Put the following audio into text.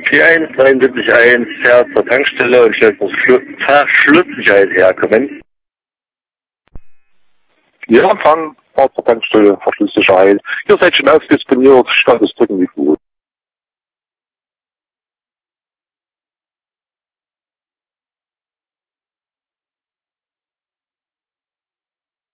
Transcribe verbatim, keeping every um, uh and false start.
vier eins neun sieben eins fährt zur Tankstelle und stellt das Schlu- Verschlusssicherheit her. Kommen. Ja, Empfang, Fahrt zur Tankstelle, Verschlusssicherheit. Ihr seid schon ausdisponiert, Stand ist drücken wie gut.